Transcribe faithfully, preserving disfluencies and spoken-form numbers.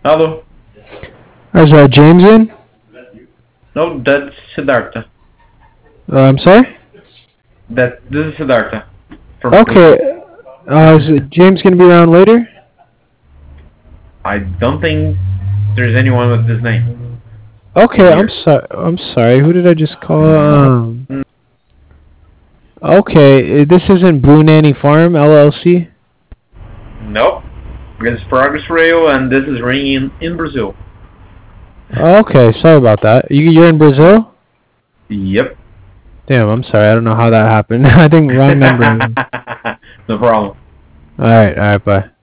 Hello. Is uh, James in? No, that's Siddhartha. Uh, I'm sorry? That this is Siddhartha from Brazil. Okay. Uh, is it James gonna be around later? I don't think there's anyone with this name in Okay, I'm here. sorry. I'm sorry. Who did I just call? No. Um. Okay, uh, this isn't Blue Nanny Farm L L C. Nope. It's Progress Rail, and this is ringing in Brazil. Okay, sorry about that. You you're in Brazil? Yep. Damn, I'm sorry. I don't know how that happened. I think wrong number. No problem. All right, all right, bye.